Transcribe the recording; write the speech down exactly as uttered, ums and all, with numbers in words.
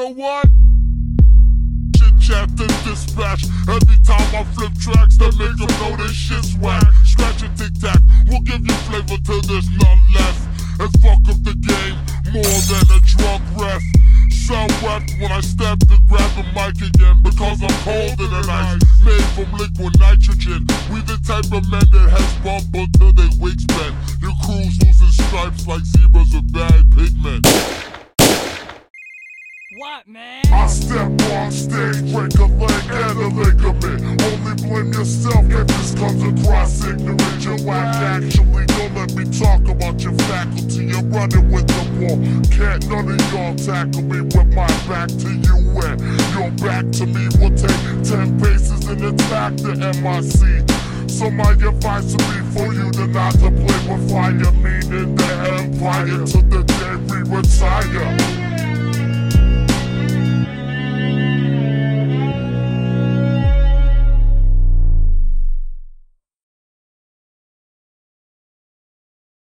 know what? Chit chat and dispatch. Every time I flip tracks, that make them know this shit's whack. Scratch and tic tac, we'll give you flavor till there's none left. And fuck up the game more than a drunk ref. Sound wept when I stepped to grab the mic again, because I'm colder than ice, made from liquid nitrogen. We the type of men that has bump until they wigs bend. Your crew's losing stripes like zebras with bad pigment. What, man? I step on stage, break a leg and a ligament. Only blame yourself if this comes across ignorant. You're whack, actually, don't let me talk about your faculty. You're running with the wall. Can't none of y'all tackle me with my back to you, and your back to me will take ten paces and attack the M I C. So my advice would be for you to not to play with fire, meaning the empire, till the day we retire.